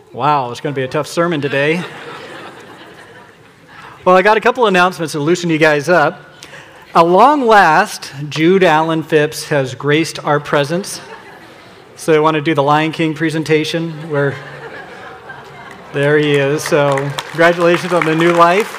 Wow, it's going to be a tough sermon today. Well, I got a couple announcements to loosen you guys up. At long last, Jude Allen Phipps has graced our presence. So I want to do the Lion King presentation where there he is. So congratulations on the new life.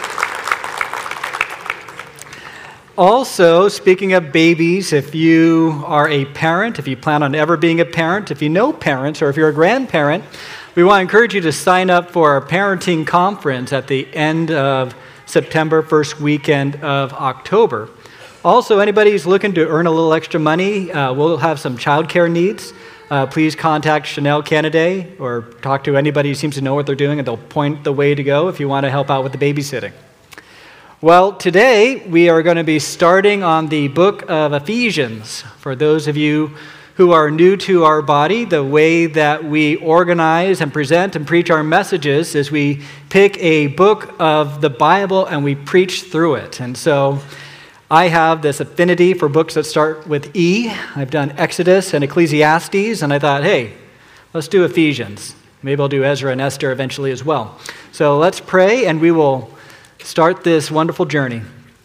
Also, speaking of babies, if you are a parent, if you plan on ever being a parent, if you know parents, or if you're a grandparent, we want to encourage you to sign up for our parenting conference at the end of September, first weekend of October. Also, anybody who's looking to earn a little extra money, we'll have some childcare needs. Please contact Chanel Kennedy or talk to anybody who seems to know what they're doing, and they'll point the way to go if you want to help out with the babysitting. Well, today we are going to be starting on the book of Ephesians. For those of you who are new to our body, the way that we organize and present and preach our messages is we pick a book of the Bible and we preach through it. And so I have this affinity for books that start with E. I've done Exodus and Ecclesiastes, and I thought, hey, let's do Ephesians. Maybe I'll do Ezra and Esther eventually as well. So let's pray and we will start this wonderful journey.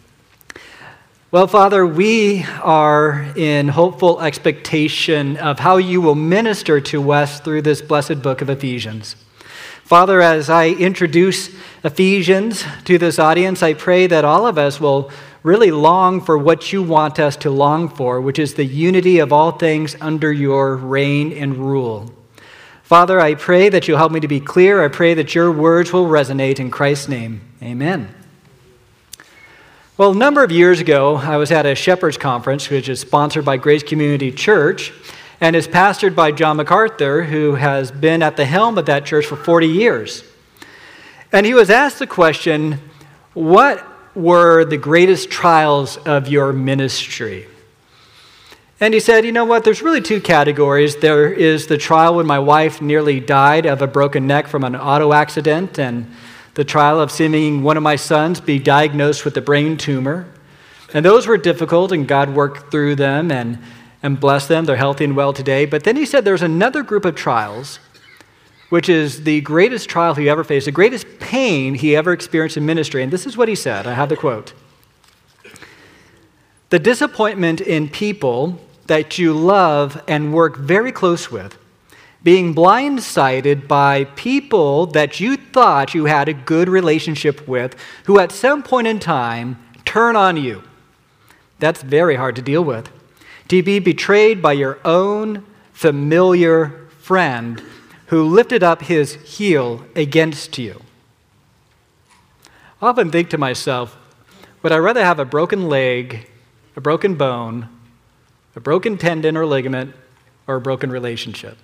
Well, Father, we are in hopeful expectation of how you will minister to us through this blessed book of Ephesians. Father, as I introduce Ephesians to this audience, I pray that all of us will really long for what you want us to long for, which is the unity of all things under your reign and rule. Father, I pray that you'll help me to be clear. I pray that your words will resonate in Christ's name. Amen. Well, a number of years ago, I was at a Shepherd's Conference, which is sponsored by Grace Community Church, and is pastored by John MacArthur, who has been at the helm of that church for 40 years. And he was asked the question, what were the greatest trials of your ministry? And he said, you know what, there's really two categories. There is the trial when my wife nearly died of a broken neck from an auto accident, and the trial of seeing one of my sons be diagnosed with a brain tumor. And those were difficult, and God worked through them and blessed them. They're healthy and well today. But then he said there's another group of trials, which is the greatest trial he ever faced, the greatest pain he ever experienced in ministry. And this is what he said. I have the quote. The disappointment in people that you love and work very close with, being blindsided by people that you thought you had a good relationship with, who at some point in time turn on you. That's very hard to deal with. To be betrayed by your own familiar friend who lifted up his heel against you. I often think to myself, would I rather have a broken leg, a broken bone, a broken tendon or ligament, or a broken relationship?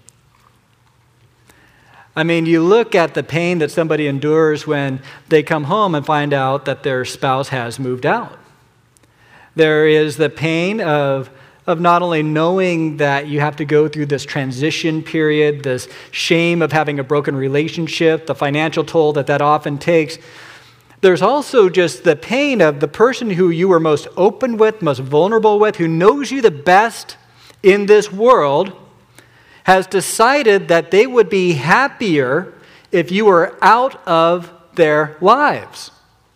I mean, you look at the pain that somebody endures when they come home and find out that their spouse has moved out. There is the pain of not only knowing that you have to go through this transition period, this shame of having a broken relationship, the financial toll that often takes. There's also just the pain of the person who you were most open with, most vulnerable with, who knows you the best in this world, has decided that they would be happier if you were out of their lives.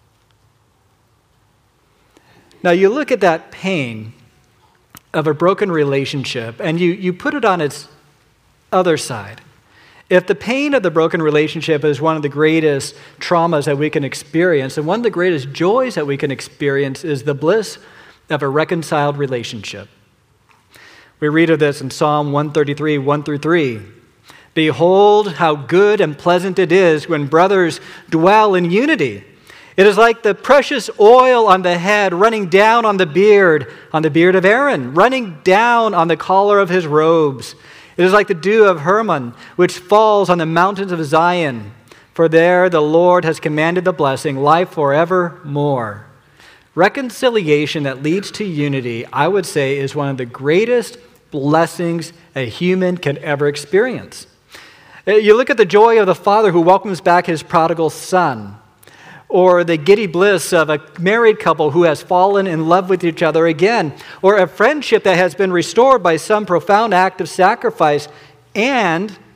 Now, you look at that pain of a broken relationship, and you put it on its other side. If the pain of the broken relationship is one of the greatest traumas that we can experience, and one of the greatest joys that we can experience is the bliss of a reconciled relationship. We read of this in Psalm 133, 1-3. Behold, how good and pleasant it is when brothers dwell in unity. It is like the precious oil on the head running down on the beard of Aaron, running down on the collar of his robes. It is like the dew of Hermon, which falls on the mountains of Zion. For there the Lord has commanded the blessing, life forevermore. Reconciliation that leads to unity, I would say, is one of the greatest blessings a human can ever experience. You look at the joy of the father who welcomes back his prodigal son, or the giddy bliss of a married couple who has fallen in love with each other again, or a friendship that has been restored by some profound act of sacrifice, and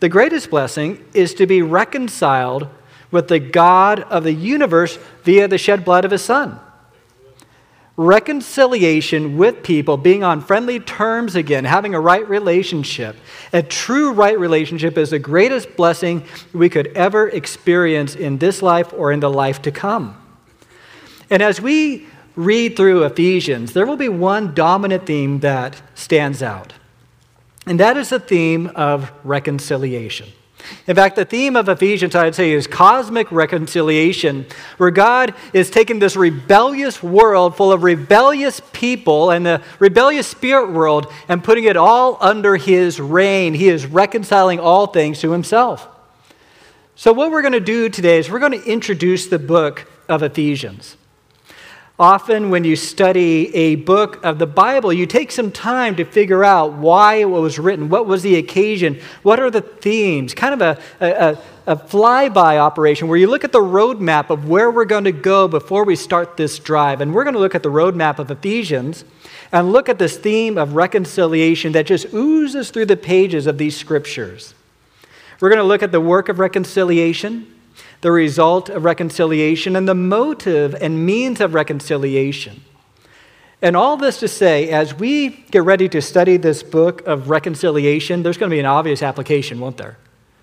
The greatest blessing is to be reconciled with the God of the universe via the shed blood of his Son. Reconciliation with people, being on friendly terms again, having a right relationship. A true right relationship is the greatest blessing we could ever experience in this life or in the life to come. And as we read through Ephesians, there will be one dominant theme that stands out. And that is the theme of reconciliation. In fact, the theme of Ephesians, I'd say, is cosmic reconciliation, where God is taking this rebellious world full of rebellious people and the rebellious spirit world and putting it all under his reign. He is reconciling all things to himself. So what we're going to do today is we're going to introduce the book of Ephesians. Often when you study a book of the Bible, you take some time to figure out why it was written, what was the occasion, what are the themes, kind of a flyby operation where you look at the roadmap of where we're going to go before we start this drive. And we're going to look at the roadmap of Ephesians and look at this theme of reconciliation that just oozes through the pages of these scriptures. We're going to look at the work of reconciliation, the result of reconciliation, and the motive and means of reconciliation. And all this to say, as we get ready to study this book of reconciliation, there's going to be an obvious application, won't there?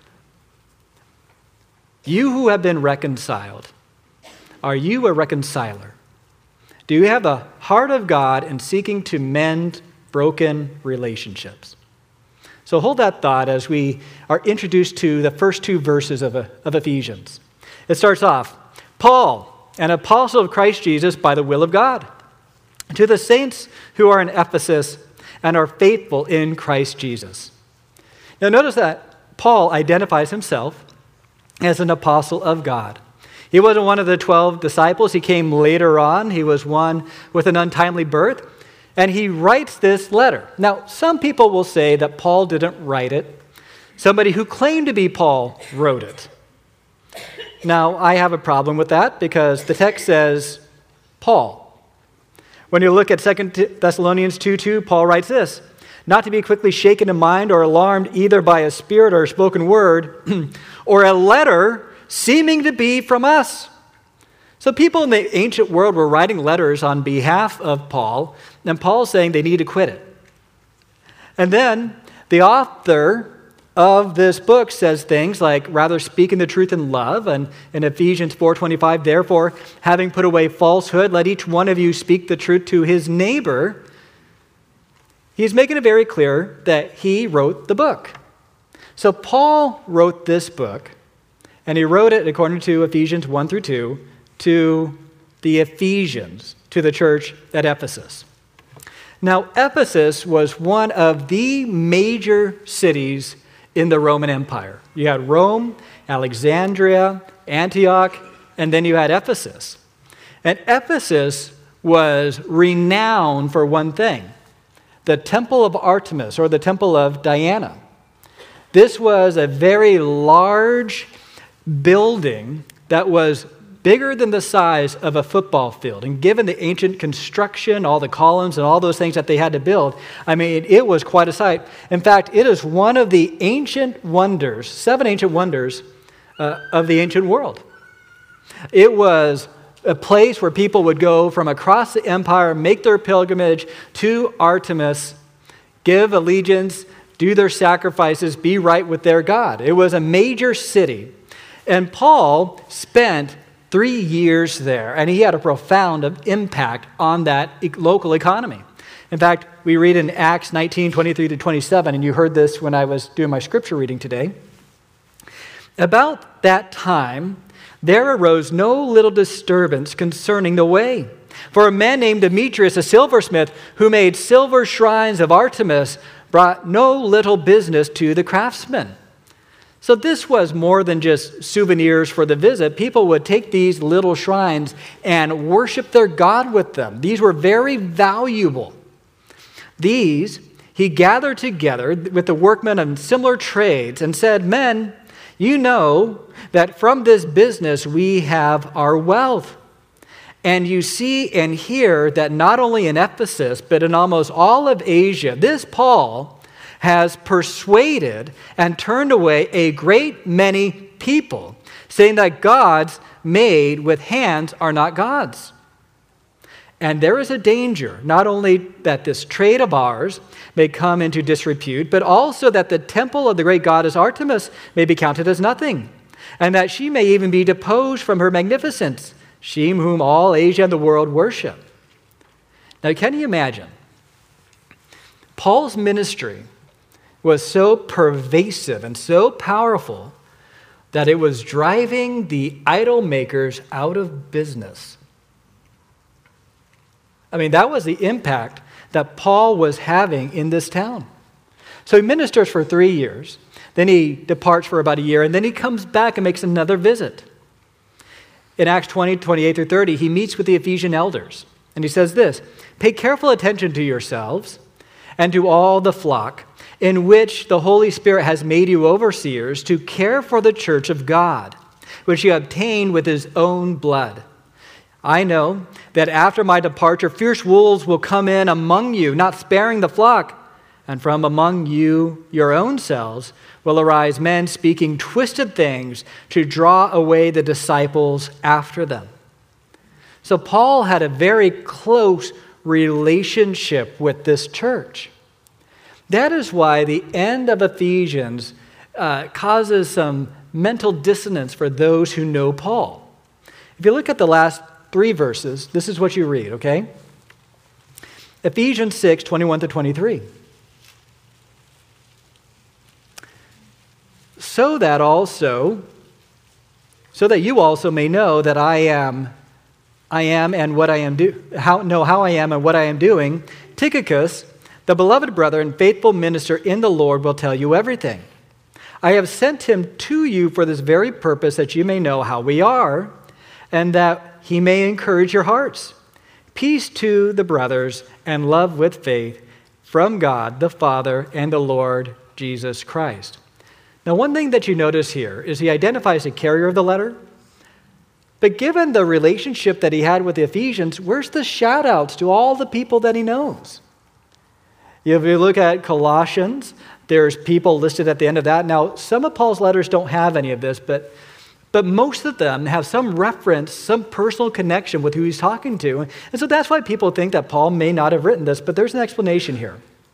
You who have been reconciled, are you a reconciler? Do you have the heart of God in seeking to mend broken relationships? So hold that thought as we are introduced to the first two verses of Ephesians. It starts off, Paul, an apostle of Christ Jesus by the will of God, to the saints who are in Ephesus and are faithful in Christ Jesus. Now notice that Paul identifies himself as an apostle of God. He wasn't one of the 12 disciples. He came later on. He was one with an untimely birth. And he writes this letter. Now, some people will say that Paul didn't write it. Somebody who claimed to be Paul wrote it. Now, I have a problem with that because the text says Paul. When you look at 2 Thessalonians 2:2, Paul writes this, not to be quickly shaken in mind or alarmed either by a spirit or a spoken word or a letter seeming to be from us. So people in the ancient world were writing letters on behalf of Paul, and Paul's saying they need to quit it. And then the author of this book says things like, rather speaking the truth in love, and in Ephesians 4:25, therefore, having put away falsehood, let each one of you speak the truth to his neighbor. He's making it very clear that he wrote the book. So Paul wrote this book, and he wrote it, according to Ephesians 1-2, to the Ephesians, to the church at Ephesus. Now, Ephesus was one of the major cities in the Roman Empire. You had Rome, Alexandria, Antioch, and then you had Ephesus. And Ephesus was renowned for one thing, the Temple of Artemis, or the Temple of Diana. This was a very large building that was bigger than the size of a football field. And given the ancient construction, all the columns and all those things that they had to build, I mean, it was quite a sight. In fact, it is one of the ancient wonders, 7 ancient wonders of the ancient world. It was a place where people would go from across the empire, make their pilgrimage to Artemis, give allegiance, do their sacrifices, be right with their God. It was a major city. And Paul spent 3 years there, and he had a profound impact on that local economy. In fact, we read in Acts 19:23-27, and you heard this when I was doing my scripture reading today. About that time, there arose no little disturbance concerning the way. For a man named Demetrius, a silversmith, who made silver shrines of Artemis, brought no little business to the craftsmen. So this was more than just souvenirs for the visit. People would take these little shrines and worship their God with them. These were very valuable. These he gathered together with the workmen of similar trades and said, men, you know that from this business we have our wealth. And you see and hear that not only in Ephesus, but in almost all of Asia, this Paul has persuaded and turned away a great many people, saying that gods made with hands are not gods. And there is a danger, not only that this trade of ours may come into disrepute, but also that the temple of the great goddess Artemis may be counted as nothing, and that she may even be deposed from her magnificence, she whom all Asia and the world worship. Now, can you imagine? Paul's ministry was so pervasive and so powerful that it was driving the idol makers out of business. I mean, that was the impact that Paul was having in this town. So he ministers for 3 years, then he departs for about a year, and then he comes back and makes another visit. In Acts 20, 28 through 30, he meets with the Ephesian elders, and he says this, "Pay careful attention to yourselves and to all the flock, in which the Holy Spirit has made you overseers to care for the church of God, which he obtained with his own blood. I know that after my departure, fierce wolves will come in among you, not sparing the flock. And from among you, your own selves, will arise men speaking twisted things to draw away the disciples after them." So Paul had a very close relationship with this church. That is why the end of Ephesians causes some mental dissonance for those who know Paul. If you look at the last 3 verses, this is what you read, okay? Ephesians 6, 21 to 23. So that you also may know that I am and what I am how I am and what I am doing. Tychicus, the beloved brother and faithful minister in the Lord, will tell you everything. I have sent him to you for this very purpose, that you may know how we are, and that he may encourage your hearts. Peace to the brothers and love with faith from God the Father and the Lord Jesus Christ. Now, one thing that you notice here is he identifies the carrier of the letter. But given the relationship that he had with the Ephesians, where's the shout-outs to all the people that he knows? If you look at Colossians, there's people listed at the end of that. Now, some of Paul's letters don't have any of this, but most of them have some reference, some personal connection with who he's talking to. And so that's why people think that Paul may not have written this, but there's an explanation here.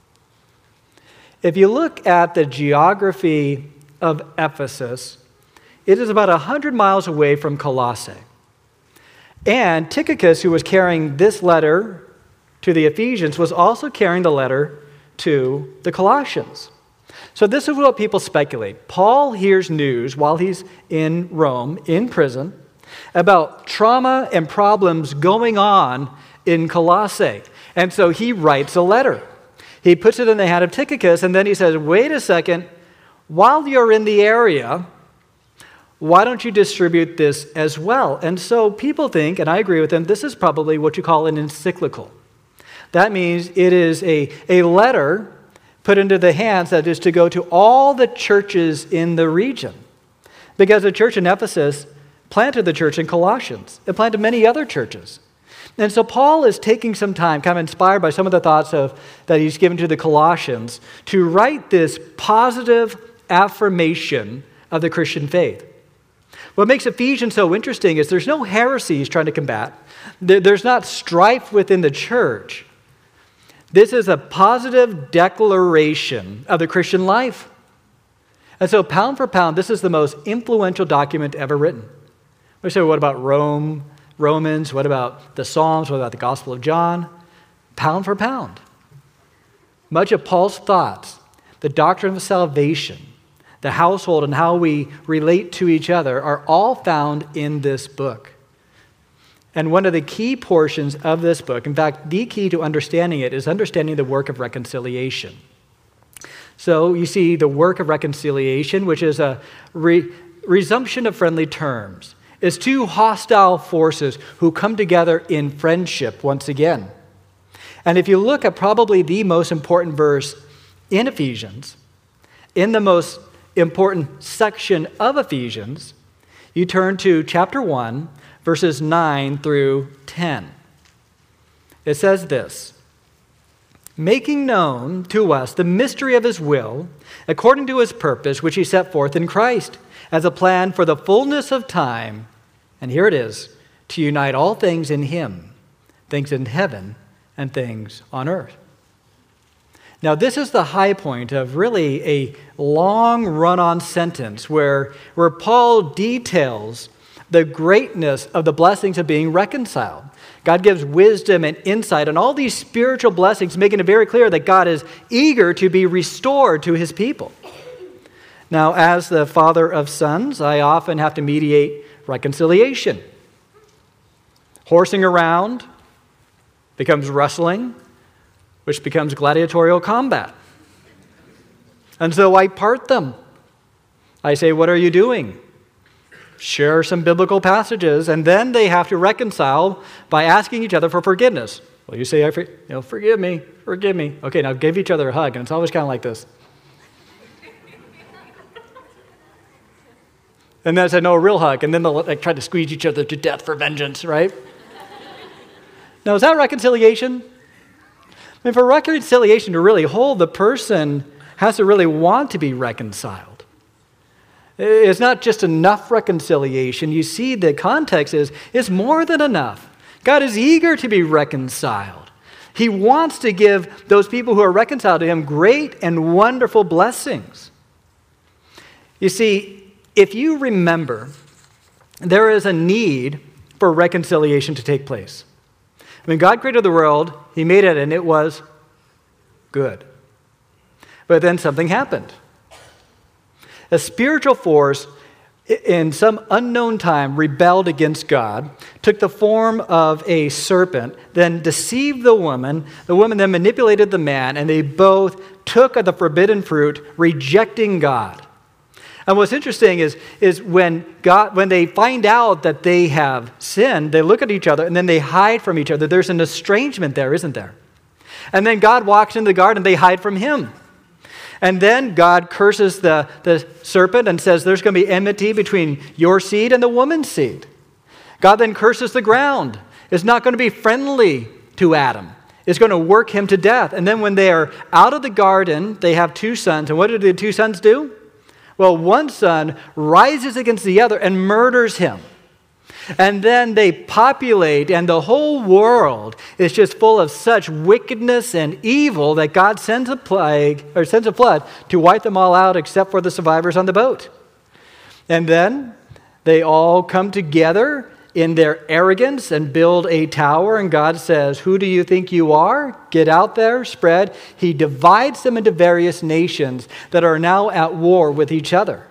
If you look at the geography of Ephesus, it is about 100 miles away from Colossae. And Tychicus, who was carrying this letter to the Ephesians, was also carrying the letter to the Colossians. So this is what people speculate. Paul hears news while he's in Rome, in prison, about trauma and problems going on in Colossae. And so he writes a letter. He puts it in the hand of Tychicus, and then he says, wait a second, while you're in the area, why don't you distribute this as well? And so people think, and I agree with them, this is probably what you call an encyclical. That means it is a letter put into the hands that is to go to all the churches in the region. Because the church in Ephesus planted the church in Colossians. It planted many other churches. And so Paul is taking some time, kind of inspired by some of the thoughts that he's given to the Colossians, to write this positive affirmation of the Christian faith. What makes Ephesians so interesting is there's no heresy he's trying to combat. There's not strife within the church. This is a positive declaration of the Christian life. And so pound for pound, this is the most influential document ever written. We say, what about Romans? What about the Psalms? What about the Gospel of John? Pound for pound. Much of Paul's thoughts, the doctrine of salvation, the household, and how we relate to each other are all found in this book. And one of the key portions of this book, in fact, the key to understanding it, is understanding the work of reconciliation. So you see the work of reconciliation, which is a resumption of friendly terms. It's two hostile forces who come together in friendship once again. And if you look at probably the most important verse in Ephesians, in the most important section of Ephesians, you turn to chapter 1, verses 9 through 10. It says this, making known to us the mystery of his will, according to his purpose, which he set forth in Christ, as a plan for the fullness of time, and here it is, to unite all things in him, things in heaven and things on earth. Now, this is the high point of really a long run-on sentence where Paul details the greatness of the blessings of being reconciled. God gives wisdom and insight on all these spiritual blessings, making it very clear that God is eager to be restored to his people. Now, as the father of sons, I often have to mediate reconciliation. Horsing around becomes wrestling, which becomes gladiatorial combat. And so I part them. I say, what are you doing? Share some biblical passages, and then they have to reconcile by asking each other for forgiveness. Well, you say, forgive me. Okay, now give each other a hug, and it's always kind of like this. And then I said, no, a real hug, and then they'll try to squeeze each other to death for vengeance, right? Now, is that reconciliation? I mean, for reconciliation to really hold, the person has to really want to be reconciled. It's not just enough reconciliation. You see, the context is it's more than enough. God is eager to be reconciled. He wants to give those people who are reconciled to him great and wonderful blessings. You see, if you remember, there is a need for reconciliation to take place. When God created the world, he made it and it was good. But then something happened. A spiritual force in some unknown time rebelled against God, took the form of a serpent, then deceived the woman then manipulated the man, and they both took of the forbidden fruit, rejecting God. And what's interesting is when they find out that they have sinned, they look at each other and then they hide from each other. There's an estrangement there, isn't there? And then God walks into the garden, they hide from him. And then God curses the serpent and says there's going to be enmity between your seed and the woman's seed. God then curses the ground. It's not going to be friendly to Adam. It's going to work him to death. And then when they are out of the garden, they have two sons. And what do the two sons do? Well, one son rises against the other and murders him. And then they populate, and the whole world is just full of such wickedness and evil that God sends a flood to wipe them all out except for the survivors on the boat. And then they all come together in their arrogance and build a tower, and God says, who do you think you are? Get out there, spread. He divides them into various nations that are now at war with each other.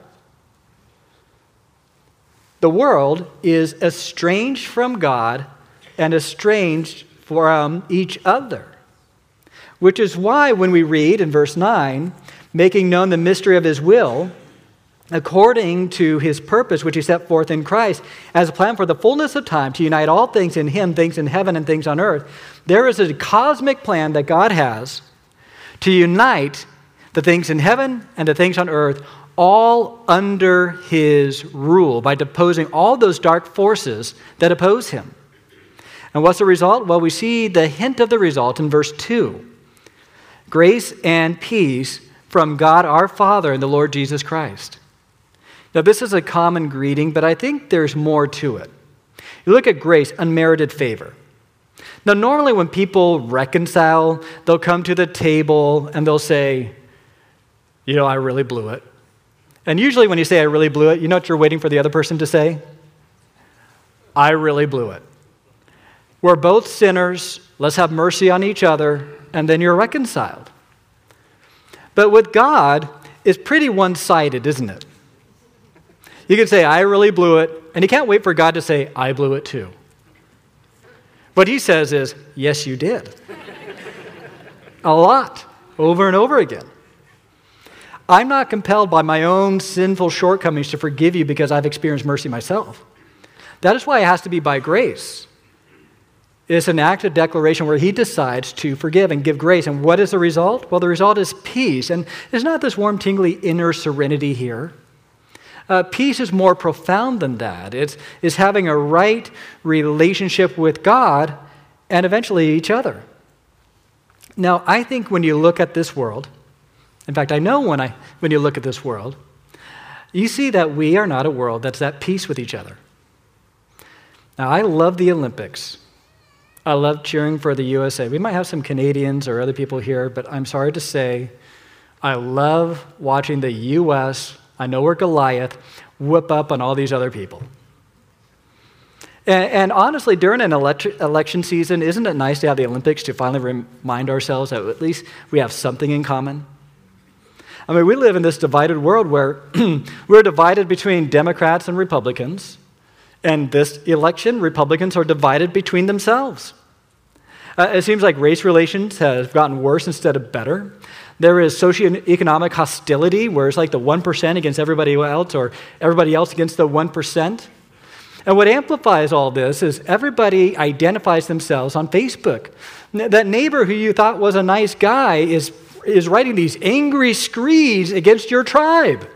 The world is estranged from God and estranged from each other, which is why when we read in verse 9, making known the mystery of his will, according to his purpose, which he set forth in Christ, as a plan for the fullness of time to unite all things in him, things in heaven and things on earth, there is a cosmic plan that God has to unite the things in heaven and the things on earth, all under his rule, by deposing all those dark forces that oppose him. And what's the result? Well, we see the hint of the result in verse 2. Grace and peace from God our Father and the Lord Jesus Christ. Now, this is a common greeting, but I think there's more to it. You look at grace, unmerited favor. Now, normally when people reconcile, they'll come to the table and they'll say, I really blew it. And usually when you say, I really blew it, you know what you're waiting for the other person to say? I really blew it. We're both sinners. Let's have mercy on each other, and then you're reconciled. But with God, it's pretty one-sided, isn't it? You can say, I really blew it, and you can't wait for God to say, I blew it too. What he says is, yes, you did. A lot, over and over again. I'm not compelled by my own sinful shortcomings to forgive you because I've experienced mercy myself. That is why it has to be by grace. It's an act of declaration where he decides to forgive and give grace. And what is the result? Well, the result is peace. And there's not this warm, tingly inner serenity here. Peace is more profound than that. It's having a right relationship with God and eventually each other. Now, I think when you look at this world, in fact, I know when you look at this world, you see that we are not a world that's at peace with each other. Now, I love the Olympics. I love cheering for the USA. We might have some Canadians or other people here, but I'm sorry to say, I love watching the U.S., I know we're Goliath, whip up on all these other people. And honestly, during an election season, isn't it nice to have the Olympics to finally remind ourselves that at least we have something in common? I mean, we live in this divided world where we're divided between Democrats and Republicans. And this election, Republicans are divided between themselves. It seems like race relations have gotten worse instead of better. There is socioeconomic hostility, where it's like the 1% against everybody else, or everybody else against the 1%. And what amplifies all this is everybody identifies themselves on Facebook. That neighbor who you thought was a nice guy is writing these angry screeds against your tribe.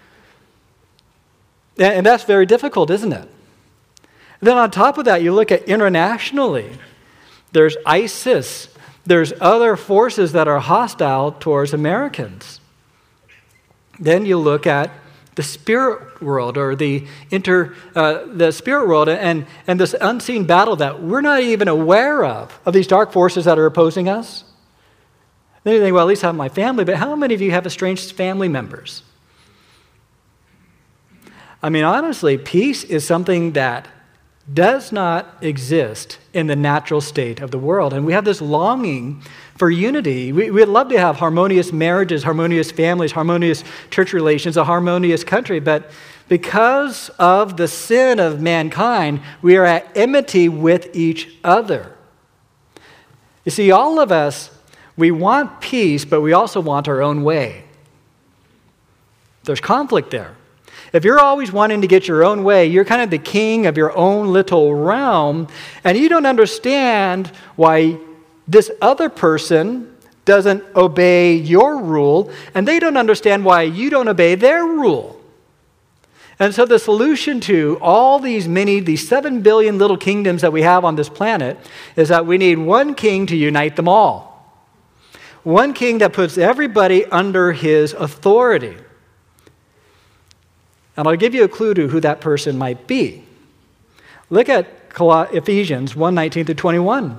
And that's very difficult, isn't it? Then on top of that, you look at internationally. There's ISIS. There's other forces that are hostile towards Americans. Then you look at the spirit world, or the spirit world, and this unseen battle that we're not even aware of these dark forces that are opposing us. Then you think, well, at least I have my family, but how many of you have estranged family members? I mean, honestly, peace is something that does not exist in the natural state of the world. And we have this longing for unity. We'd love to have harmonious marriages, harmonious families, harmonious church relations, a harmonious country. But because of the sin of mankind, we are at enmity with each other. You see, all of us, we want peace, but we also want our own way. There's conflict there. If you're always wanting to get your own way, you're kind of the king of your own little realm, and you don't understand why this other person doesn't obey your rule, and they don't understand why you don't obey their rule. And so the solution to all these 7 billion little kingdoms that we have on this planet is that we need one king to unite them all. One king that puts everybody under his authority. And I'll give you a clue to who that person might be. Look at Ephesians 1:19-21.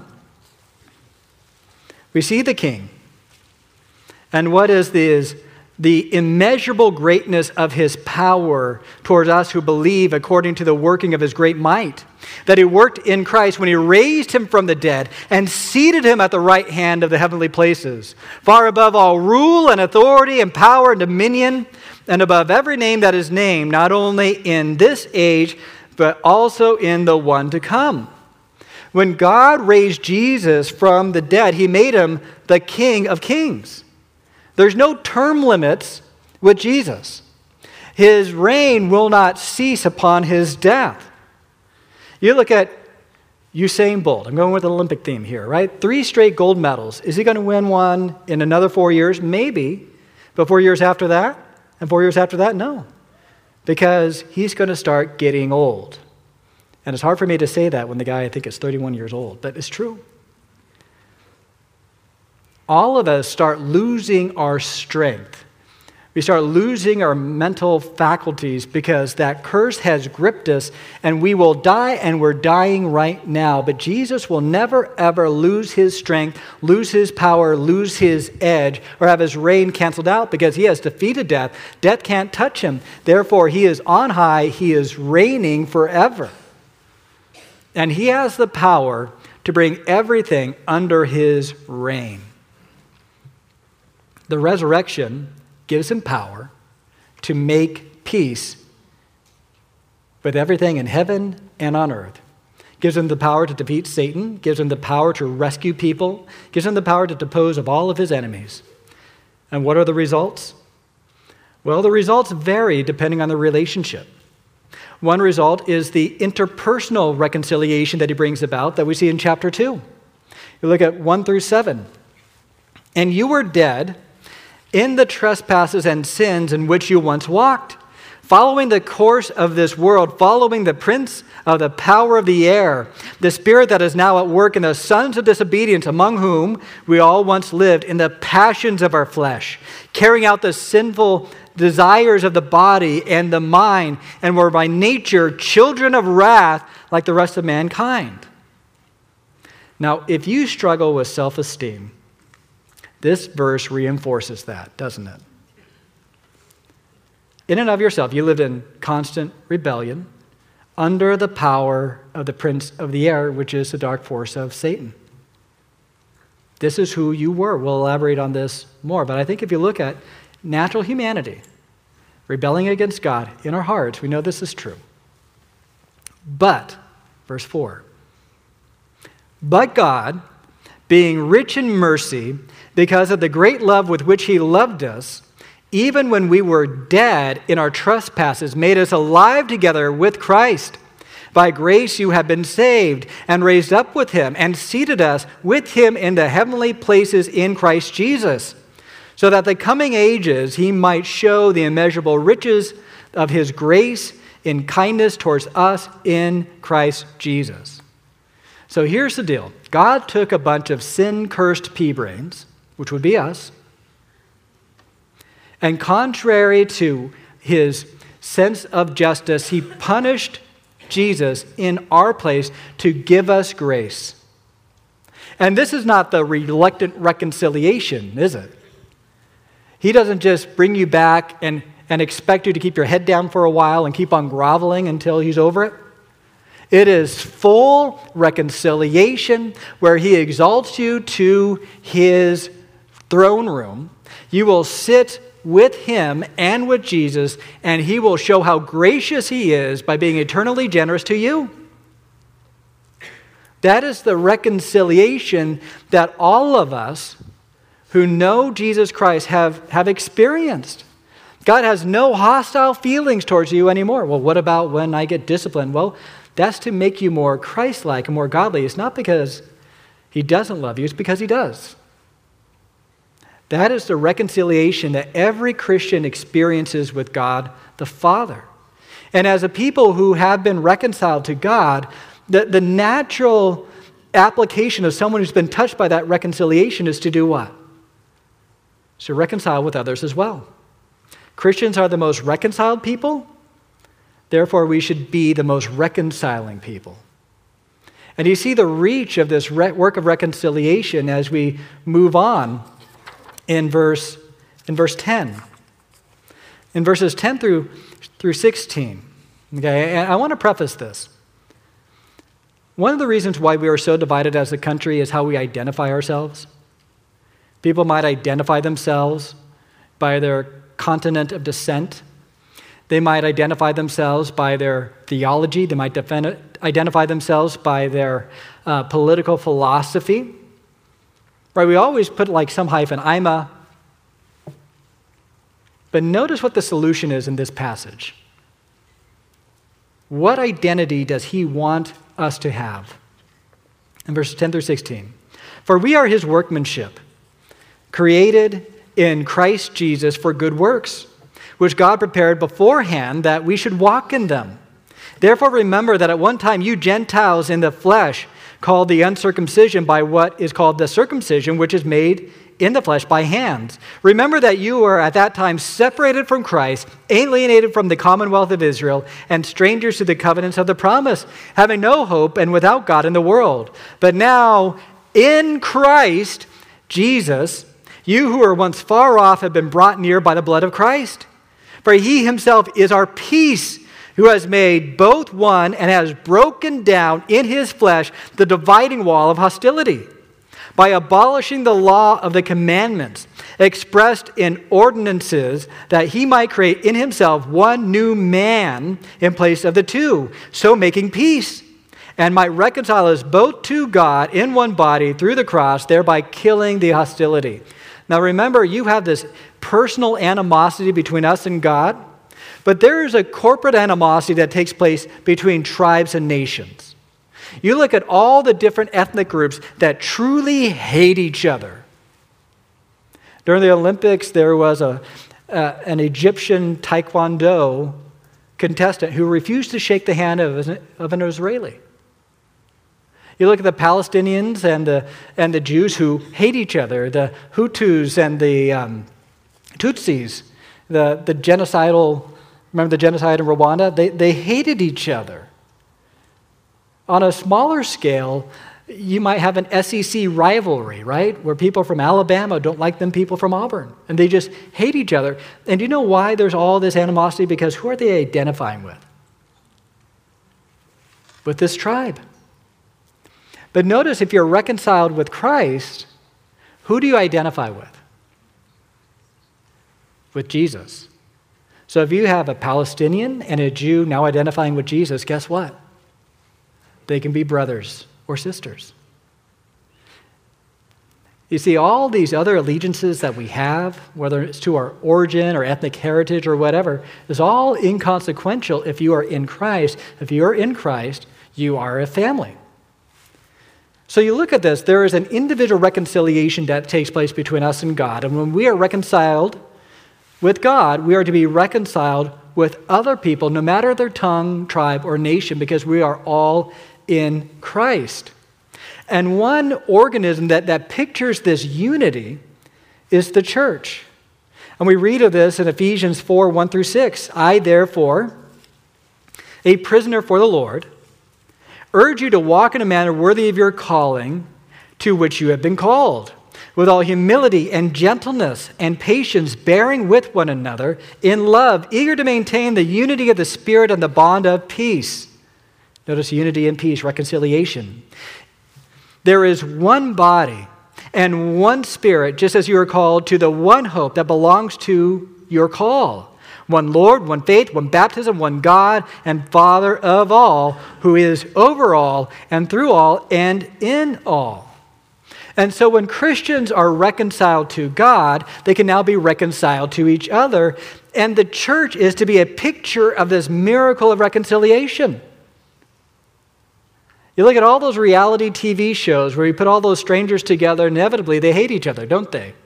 We see the king. And what is the immeasurable greatness of his power towards us who believe according to the working of his great might, that he worked in Christ when he raised him from the dead and seated him at the right hand of the heavenly places, far above all rule and authority and power and dominion, and above every name that is named, not only in this age, but also in the one to come. When God raised Jesus from the dead, he made him the King of Kings. There's no term limits with Jesus. His reign will not cease upon his death. You look at Usain Bolt. I'm going with an Olympic theme here, right? 3 straight gold medals. Is he going to win one in another 4 years? Maybe. But 4 years after that? And 4 years after that? No. Because he's going to start getting old. And it's hard for me to say that when the guy, I think, is 31 years old. But it's true. All of us start losing our strength. We start losing our mental faculties because that curse has gripped us, and we will die, and we're dying right now. But Jesus will never, ever lose his strength, lose his power, lose his edge, or have his reign canceled out because he has defeated death. Death can't touch him. Therefore, he is on high. He is reigning forever. And he has the power to bring everything under his reign. The resurrection gives him power to make peace with everything in heaven and on earth. Gives him the power to defeat Satan, gives him the power to rescue people, gives him the power to dispose of all of his enemies. And what are the results? Well, the results vary depending on the relationship. One result is the interpersonal reconciliation that he brings about that we see in chapter 2. You look at 1-7. And you were dead in the trespasses and sins in which you once walked, following the course of this world, following the prince of the power of the air, the spirit that is now at work in the sons of disobedience, among whom we all once lived in the passions of our flesh, carrying out the sinful desires of the body and the mind, and were by nature children of wrath like the rest of mankind. Now, if you struggle with self-esteem, this verse reinforces that, doesn't it? In and of yourself, you lived in constant rebellion under the power of the prince of the air, which is the dark force of Satan. This is who you were. We'll elaborate on this more, but I think if you look at natural humanity, rebelling against God in our hearts, we know this is true. But, verse 4, but God, being rich in mercy, because of the great love with which he loved us, even when we were dead in our trespasses, made us alive together with Christ. By grace you have been saved, and raised up with him, and seated us with him in the heavenly places in Christ Jesus, so that the coming ages he might show the immeasurable riches of his grace in kindness towards us in Christ Jesus. So here's the deal. God took a bunch of sin-cursed pea-brains, which would be us, and contrary to his sense of justice, he punished Jesus in our place to give us grace. And this is not the reluctant reconciliation, is it? He doesn't just bring you back and expect you to keep your head down for a while and keep on groveling until he's over it. It is full reconciliation where he exalts you to his throne room. You will sit with him and with Jesus, and he will show how gracious he is by being eternally generous to you. That is the reconciliation that all of us who know Jesus Christ have experienced. God has no hostile feelings towards you anymore. Well, what about when I get disciplined? Well, that's to make you more Christ-like and more godly. It's not because he doesn't love you, it's because he does. That is the reconciliation that every Christian experiences with God the Father. And as a people who have been reconciled to God, the natural application of someone who's been touched by that reconciliation is to do what? To reconcile with others as well. Christians are the most reconciled people. Therefore, we should be the most reconciling people. And you see the reach of this work of reconciliation as we move on in verse 10. In verses 10 through 16. Okay, and I want to preface this. One of the reasons why we are so divided as a country is how we identify ourselves. People might identify themselves by their continent of descent. They might identify themselves by their theology. They might identify themselves by their political philosophy. Right? We always put like some hyphen, But notice what the solution is in this passage. What identity does he want us to have? In verses 10 through 16. For we are his workmanship, created in Christ Jesus for good works, which God prepared beforehand that we should walk in them. Therefore remember that at one time you Gentiles in the flesh, called the uncircumcision by what is called the circumcision, which is made in the flesh by hands. Remember that you were at that time separated from Christ, alienated from the commonwealth of Israel, and strangers to the covenants of the promise, having no hope and without God in the world. But now, in Christ Jesus, you who were once far off have been brought near by the blood of Christ. For he himself is our peace, who has made both one and has broken down in his flesh the dividing wall of hostility, by abolishing the law of the commandments expressed in ordinances, that he might create in himself one new man in place of the two, so making peace, and might reconcile us both to God in one body through the cross, thereby killing the hostility. Now remember, you have this personal animosity between us and God, but there is a corporate animosity that takes place between tribes and nations. You look at all the different ethnic groups that truly hate each other. During the Olympics, there was an Egyptian taekwondo contestant who refused to shake the hand of an Israeli. You look at the Palestinians and the Jews who hate each other, the Hutus and the Tutsis, the genocidal, remember the genocide in Rwanda? They hated each other. On a smaller scale, you might have an SEC rivalry, right? Where people from Alabama don't like them people from Auburn, and they just hate each other. And do you know why there's all this animosity? Because who are they identifying with? With this tribe. But notice, if you're reconciled with Christ, who do you identify with? With Jesus. So if you have a Palestinian and a Jew now identifying with Jesus, guess what? They can be brothers or sisters. You see, all these other allegiances that we have, whether it's to our origin or ethnic heritage or whatever, is all inconsequential if you are in Christ. If you are in Christ, you are a family. So you look at this, there is an individual reconciliation that takes place between us and God. And when we are reconciled with God, we are to be reconciled with other people, no matter their tongue, tribe, or nation, because we are all in Christ. And one organism that pictures this unity is the church. And we read of this in Ephesians 4, 1 through 6. I, therefore, a prisoner for the Lord, urge you to walk in a manner worthy of your calling to which you have been called, with all humility and gentleness and patience, bearing with one another in love, eager to maintain the unity of the Spirit and the bond of peace. Notice unity and peace, reconciliation. There is one body and one Spirit, just as you are called to the one hope that belongs to your call. One Lord, one faith, one baptism, one God and Father of all, who is over all and through all and in all. And so when Christians are reconciled to God, they can now be reconciled to each other. And the church is to be a picture of this miracle of reconciliation. You look at all those reality TV shows where you put all those strangers together, inevitably they hate each other, don't they?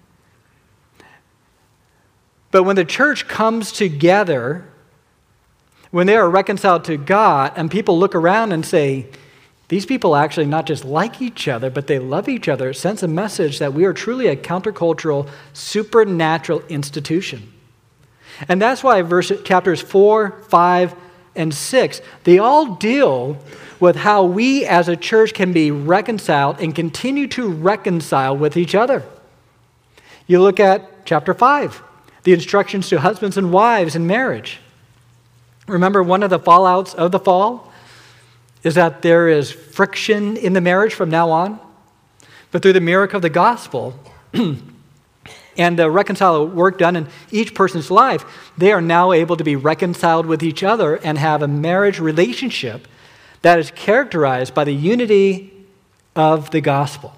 But when the church comes together, when they are reconciled to God, and people look around and say, these people actually not just like each other, but they love each other, it sends a message that we are truly a countercultural, supernatural institution. And that's why chapters 4, 5, and 6, they all deal with how we as a church can be reconciled and continue to reconcile with each other. You look at chapter 5. The instructions to husbands and wives in marriage. Remember, one of the fallouts of the fall is that there is friction in the marriage from now on. But through the miracle of the gospel and the reconciling work done in each person's life, they are now able to be reconciled with each other and have a marriage relationship that is characterized by the unity of the gospel.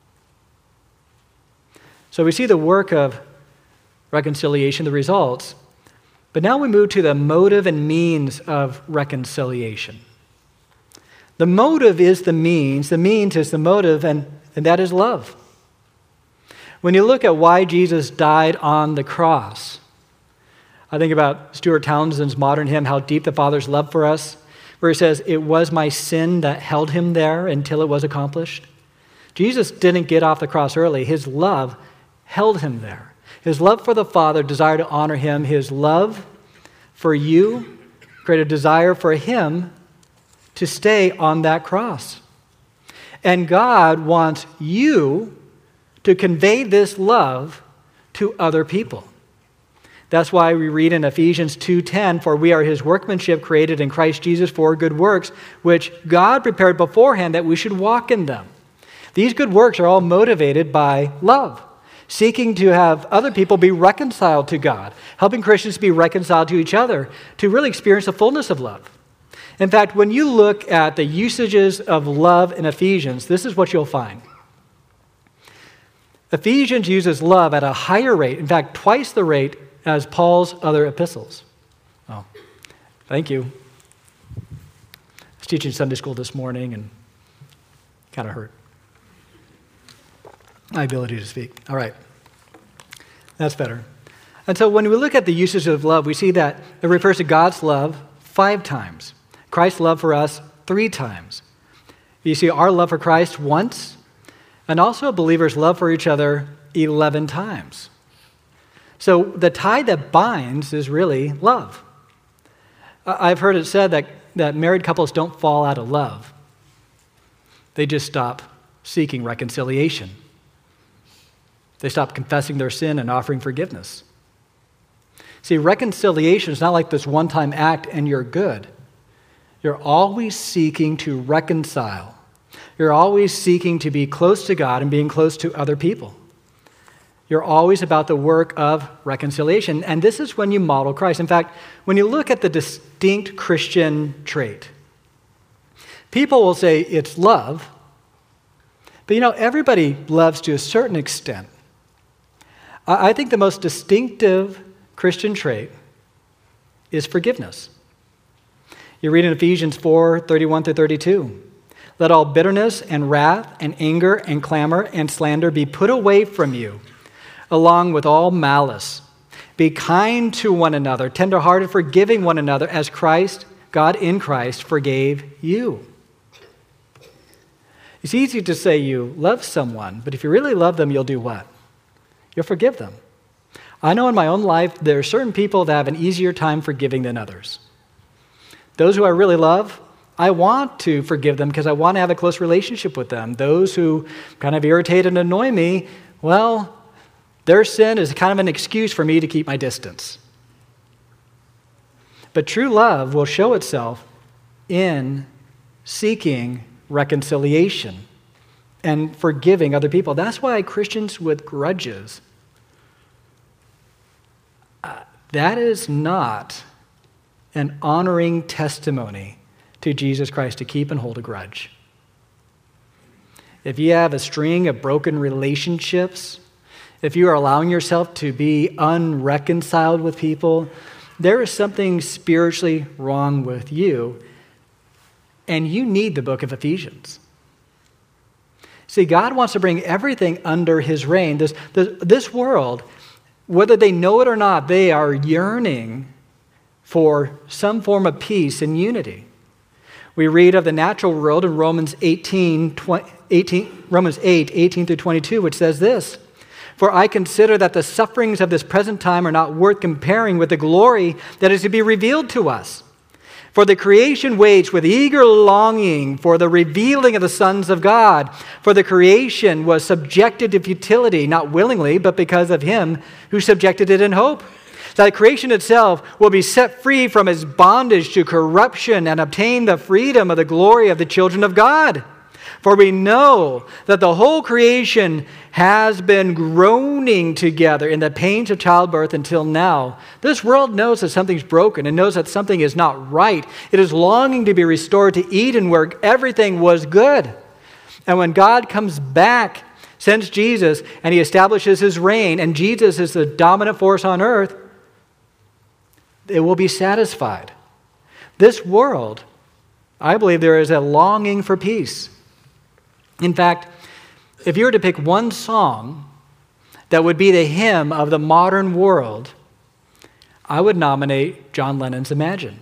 So we see the work of reconciliation, the results. But now we move to the motive and means of reconciliation. The motive is the means is the motive, and that is love. When you look at why Jesus died on the cross, I think about Stuart Townsend's modern hymn, How Deep the Father's Love for Us, where he says, it was my sin that held him there until it was accomplished. Jesus didn't get off the cross early. His love held him there. His love for the Father, desire to honor him. His love for you created a desire for him to stay on that cross. And God wants you to convey this love to other people. That's why we read in Ephesians 2:10, for we are his workmanship created in Christ Jesus for good works, which God prepared beforehand that we should walk in them. These good works are all motivated by love, seeking to have other people be reconciled to God, helping Christians be reconciled to each other, to really experience the fullness of love. In fact, when you look at the usages of love in Ephesians, this is what you'll find. Ephesians uses love at a higher rate, in fact, twice the rate as Paul's other epistles. Oh, thank you. I was teaching Sunday school this morning and kind of hurt my ability to speak. All right. That's better. And so when we look at the usage of love, we see that it refers to God's love 5 times, Christ's love for us 3 times. You see our love for Christ once, and also a believer's love for each other 11 times. So the tie that binds is really love. I've heard it said that married couples don't fall out of love. They just stop seeking reconciliation. They stop confessing their sin and offering forgiveness. See, reconciliation is not like this one-time act and you're good. You're always seeking to reconcile. You're always seeking to be close to God and being close to other people. You're always about the work of reconciliation. And this is when you model Christ. In fact, when you look at the distinct Christian trait, people will say it's love, but everybody loves to a certain extent. I think the most distinctive Christian trait is forgiveness. You read in Ephesians 4:31-32. Let all bitterness and wrath and anger and clamor and slander be put away from you, along with all malice. Be kind to one another, tenderhearted, forgiving one another as God in Christ forgave you. It's easy to say you love someone, but if you really love them, you'll do what? You'll forgive them. I know in my own life, there are certain people that have an easier time forgiving than others. Those who I really love, I want to forgive them because I want to have a close relationship with them. Those who kind of irritate and annoy me, well, their sin is kind of an excuse for me to keep my distance. But true love will show itself in seeking reconciliation and forgiving other people. That's why Christians with grudges, that is not an honoring testimony to Jesus Christ to keep and hold a grudge. If you have a string of broken relationships, if you are allowing yourself to be unreconciled with people, there is something spiritually wrong with you, and you need the book of Ephesians. See, God wants to bring everything under his reign. This world, whether they know it or not, they are yearning for some form of peace and unity. We read of the natural world in Romans 8:18-22, which says this: For I consider that the sufferings of this present time are not worth comparing with the glory that is to be revealed to us. For the creation waits with eager longing for the revealing of the sons of God. For the creation was subjected to futility, not willingly, but because of him who subjected it in hope. That creation itself will be set free from its bondage to corruption and obtain the freedom of the glory of the children of God. For we know that the whole creation has been groaning together in the pains of childbirth until now. This world knows that something's broken and knows that something is not right. It is longing to be restored to Eden where everything was good. And when God comes back, sends Jesus, and he establishes his reign, and Jesus is the dominant force on earth, it will be satisfied. This world, I believe there is a longing for peace. In fact, if you were to pick one song that would be the hymn of the modern world, I would nominate John Lennon's Imagine.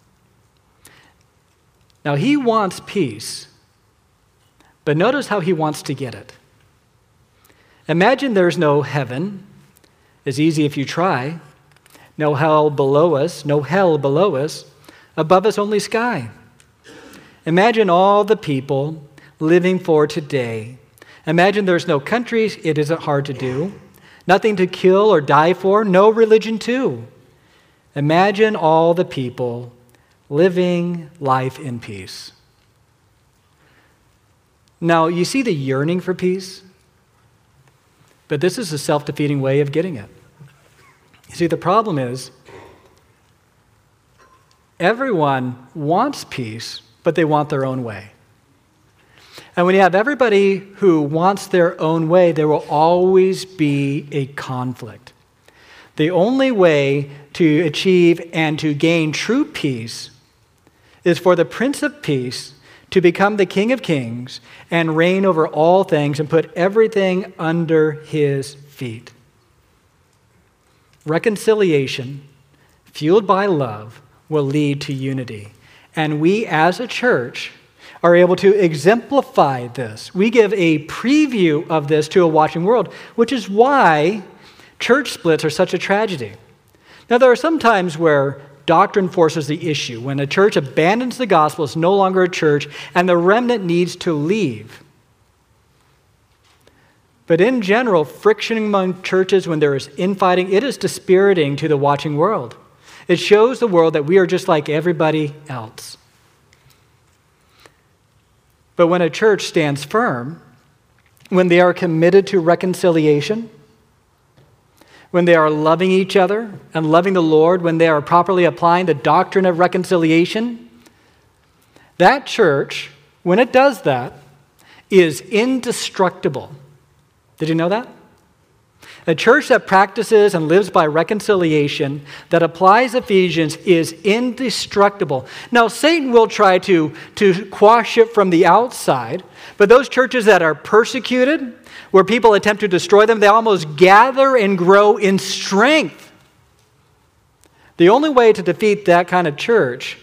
Now, he wants peace, but notice how he wants to get it. Imagine there's no heaven. It's easy if you try. No hell below us, above us only sky. Imagine all the people living for today. Imagine there's no countries, it isn't hard to do. Nothing to kill or die for, no religion too. Imagine all the people living life in peace. Now, you see the yearning for peace? But this is a self-defeating way of getting it. You see, the problem is everyone wants peace, but they want their own way. And when you have everybody who wants their own way, there will always be a conflict. The only way to achieve and to gain true peace is for the Prince of Peace to become the King of Kings and reign over all things and put everything under his feet. reconciliation, fueled by love, will lead to unity. And we as a church are able to exemplify this. We give a preview of this to a watching world, which is why church splits are such a tragedy. Now, there are some times where doctrine forces the issue, when a church abandons the gospel, it's no longer a church, and the remnant needs to leave. But in general, friction among churches when there is infighting, it is dispiriting to the watching world. It shows the world that we are just like everybody else. But when a church stands firm, when they are committed to reconciliation, when they are loving each other and loving the Lord, when they are properly applying the doctrine of reconciliation, that church, when it does that, is indestructible. Did you know that? A church that practices and lives by reconciliation, that applies Ephesians, is indestructible. Now, Satan will try to quash it from the outside, but those churches that are persecuted, where people attempt to destroy them, they almost gather and grow in strength. The only way to defeat that kind of church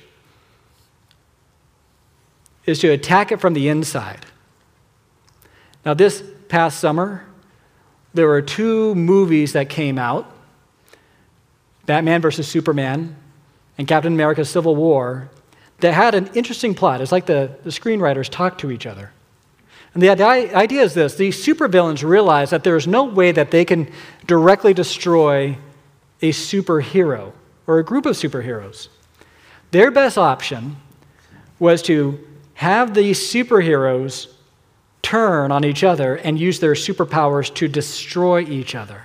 is to attack it from the inside. Now, this past summer, there were 2 movies that came out, Batman versus Superman and Captain America Civil War, that had an interesting plot. It's like the screenwriters talked to each other. And the idea is this: these supervillains realize that there is no way that they can directly destroy a superhero or a group of superheroes. Their best option was to have these superheroes turn on each other and use their superpowers to destroy each other.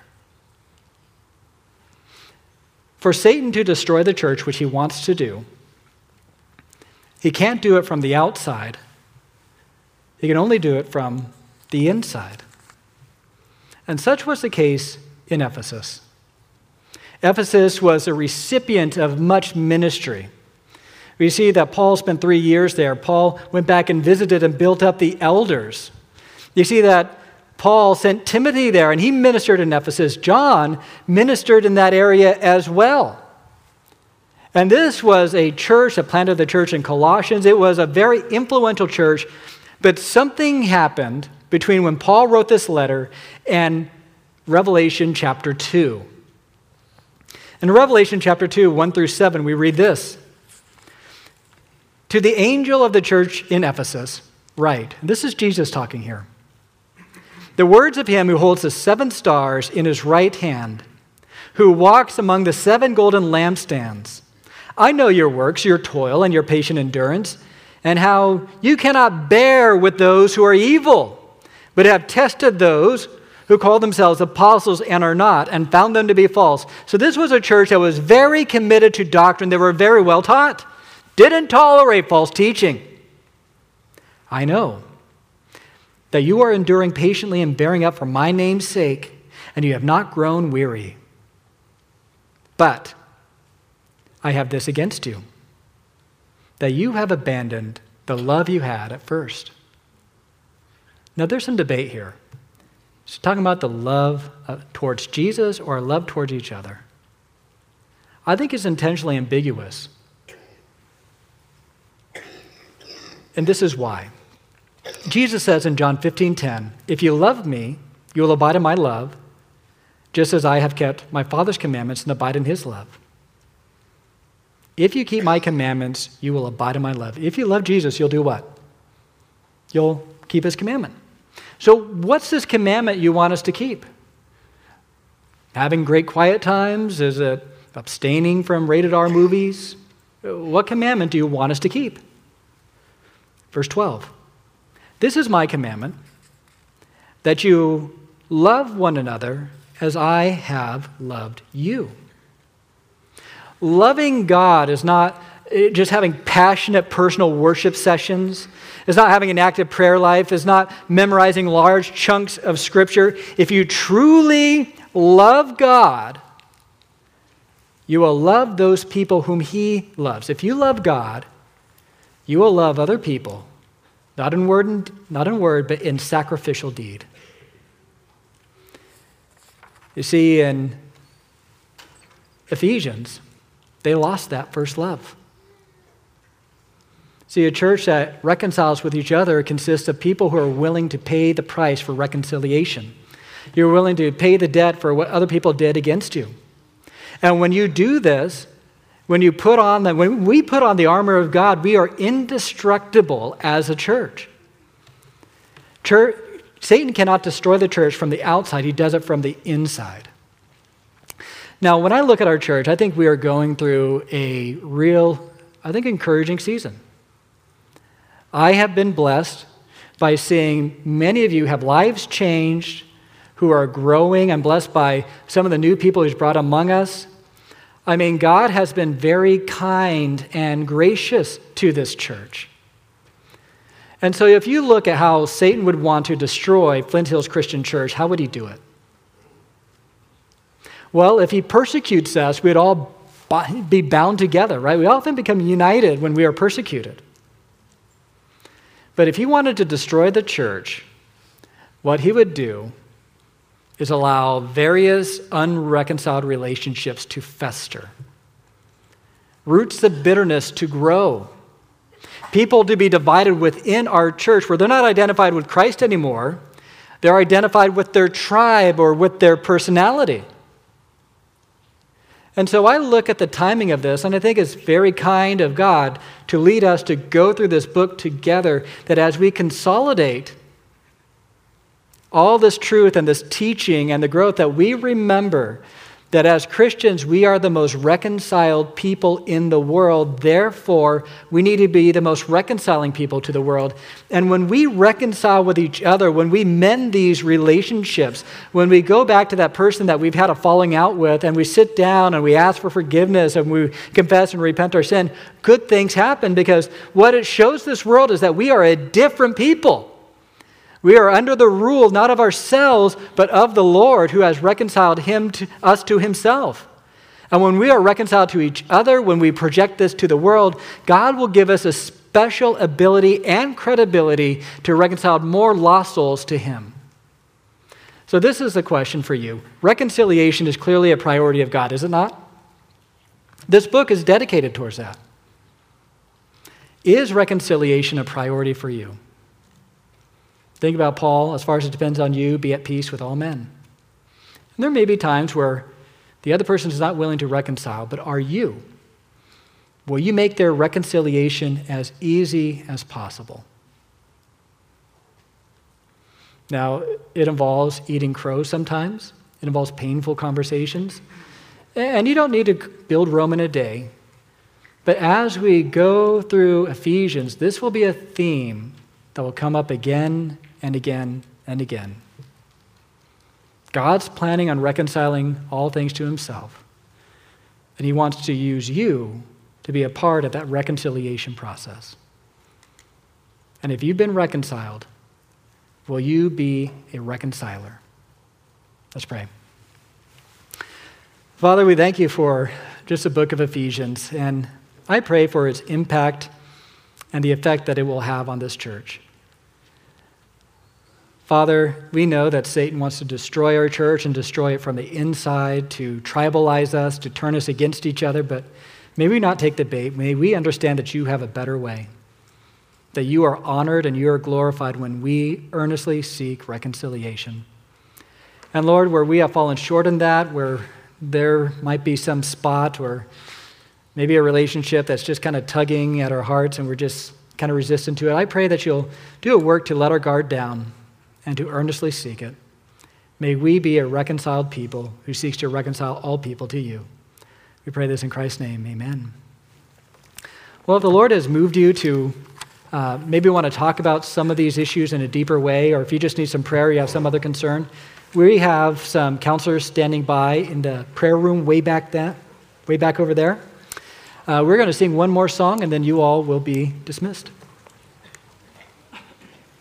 For Satan to destroy the church, which he wants to do, he can't do it from the outside. He can only do it from the inside. And such was the case in Ephesus. Ephesus was a recipient of much ministry. We see that Paul spent 3 years there. Paul went back and visited and built up the elders. You see that Paul sent Timothy there, and he ministered in Ephesus. John ministered in that area as well. And this was a church that planted the church in Colossians. It was a very influential church, but something happened between when Paul wrote this letter and Revelation chapter 2. In Revelation chapter 2, 1 through 7, we read this. To the angel of the church in Ephesus, write. This is Jesus talking here. The words of him who holds the 7 stars in his right hand, who walks among the 7 golden lampstands. I know your works, your toil, and your patient endurance, and how you cannot bear with those who are evil, but have tested those who call themselves apostles and are not, and found them to be false. So this was a church that was very committed to doctrine. They were very well taught. Didn't tolerate false teaching. I know that you are enduring patiently and bearing up for my name's sake, and you have not grown weary. But I have this against you, that you have abandoned the love you had at first. Now, there's some debate here. Is it talking about the love towards Jesus or love towards each other? I think it's intentionally ambiguous. And this is why. Jesus says in John 15:10, if you love me, you will abide in my love, just as I have kept my Father's commandments and abide in his love. If you keep my commandments, you will abide in my love. If you love Jesus, you'll do what? You'll keep his commandment. So what's this commandment you want us to keep? Having great quiet times? Is it abstaining from rated R movies? What commandment do you want us to keep? Verse 12. This is my commandment, that you love one another as I have loved you. Loving God is not just having passionate personal worship sessions. It's not having an active prayer life. It's not memorizing large chunks of Scripture. If you truly love God, you will love those people whom he loves. If you love God, you will love other people, not in word, but in sacrificial deed. You see, in Ephesians, they lost that first love. See, a church that reconciles with each other consists of people who are willing to pay the price for reconciliation. You're willing to pay the debt for what other people did against you. And when you do this, when we put on the armor of God, we are indestructible as a church. Satan cannot destroy the church from the outside. He does it from the inside. Now, when I look at our church, I think we are going through a real, encouraging season. I have been blessed by seeing many of you have lives changed, who are growing. I'm blessed by some of the new people He's brought among us. I mean, God has been very kind and gracious to this church. And so if you look at how Satan would want to destroy Flint Hills Christian Church, how would he do it? Well, if he persecutes us, we'd all be bound together, right? We often become united when we are persecuted. But if he wanted to destroy the church, what he would do is allow various unreconciled relationships to fester, roots of bitterness to grow, people to be divided within our church where they're not identified with Christ anymore, they're identified with their tribe or with their personality. And so I look at the timing of this, and I think it's very kind of God to lead us to go through this book together, that as we consolidate all this truth and this teaching and the growth, that we remember that as Christians, we are the most reconciled people in the world. Therefore, we need to be the most reconciling people to the world. And when we reconcile with each other, when we mend these relationships, when we go back to that person that we've had a falling out with, and we sit down and we ask for forgiveness and we confess and repent our sin, good things happen, because what it shows this world is that we are a different people. We are under the rule not of ourselves, but of the Lord, who has reconciled us to himself. And when we are reconciled to each other, when we project this to the world, God will give us a special ability and credibility to reconcile more lost souls to him. So this is the question for you. Reconciliation is clearly a priority of God, is it not? This book is dedicated towards that. Is reconciliation a priority for you? Think about Paul, as far as it depends on you, be at peace with all men. And there may be times where the other person is not willing to reconcile, but are you? Will you make their reconciliation as easy as possible? Now, it involves eating crow sometimes. It involves painful conversations. And you don't need to build Rome in a day. But as we go through Ephesians, this will be a theme that will come up again and again and again. God's planning on reconciling all things to himself, and he wants to use you to be a part of that reconciliation process. And if you've been reconciled, will you be a reconciler? Let's pray. Father, we thank you for just the book of Ephesians, and I pray for its impact and the effect that it will have on this church. Father, we know that Satan wants to destroy our church and destroy it from the inside, to tribalize us, to turn us against each other, but may we not take the bait. May we understand that you have a better way, that you are honored and you are glorified when we earnestly seek reconciliation. And Lord, where we have fallen short in that, where there might be some spot or maybe a relationship that's just kind of tugging at our hearts and we're just kind of resistant to it, I pray that you'll do a work to let our guard down and to earnestly seek it. May we be a reconciled people who seeks to reconcile all people to you. We pray this in Christ's name, amen. Well, if the Lord has moved you to maybe want to talk about some of these issues in a deeper way, or if you just need some prayer, you have some other concern, we have some counselors standing by in the prayer room way back over there. We're going to sing one more song, and then you all will be dismissed.